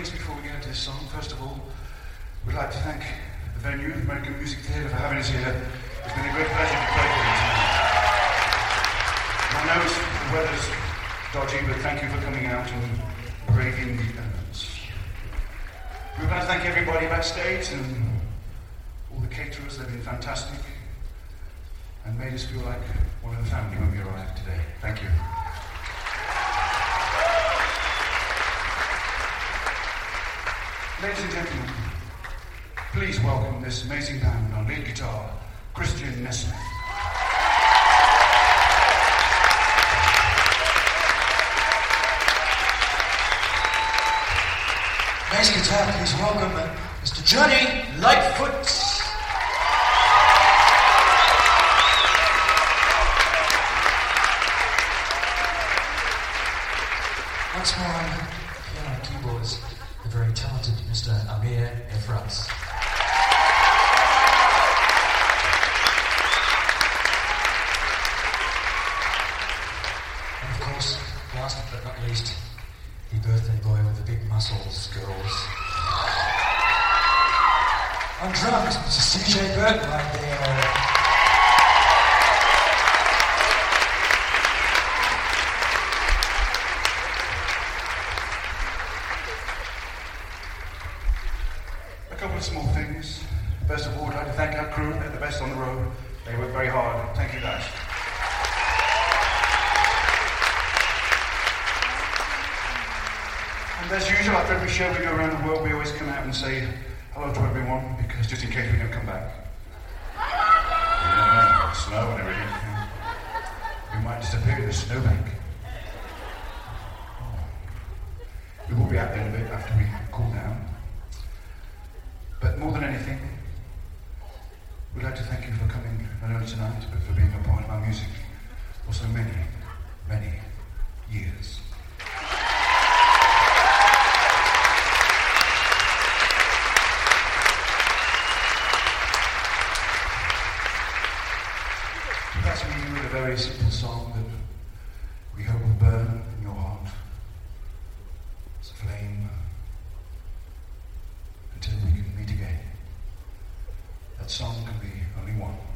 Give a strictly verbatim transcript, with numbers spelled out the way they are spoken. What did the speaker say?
things before we get into this song. First of all, we'd like to thank the venue, the American Music Theatre, for having us here. It's been a great pleasure to play for you tonight. I know the weather's dodgy, but thank you for coming out and braving the elements. We'd like to thank everybody backstage and all the caterers. They've been fantastic and made us feel like one of the family when we arrived today. Thank you. Ladies and gentlemen, please welcome this amazing band on lead guitar, Christian Nesmith. Bass guitar, please welcome Mister Johnny Lightfoot. Once more on piano and keyboards, the very talented Mister Amir Efrat. And of course, last but not least, the birthday boy with the big muscles, girls. On drums, Mister C J Burton right there. A couple of small things. First of all, I'd like to thank our crew. They're the best on the road. They work very hard. Thank you, guys. And as usual, after every show we go around the world, we always come out and say hello to everyone, because just in case we don't come back. You know, snow and everything. We might disappear in the snowbank. We will be out there a bit after we cool down. But more than anything, we'd like to thank you for coming not only tonight, but for being a part of our music for so many, many years. That's me with a very simple song that we hope will burn in your heart. It's a flame until we can meet again. That song can be only one.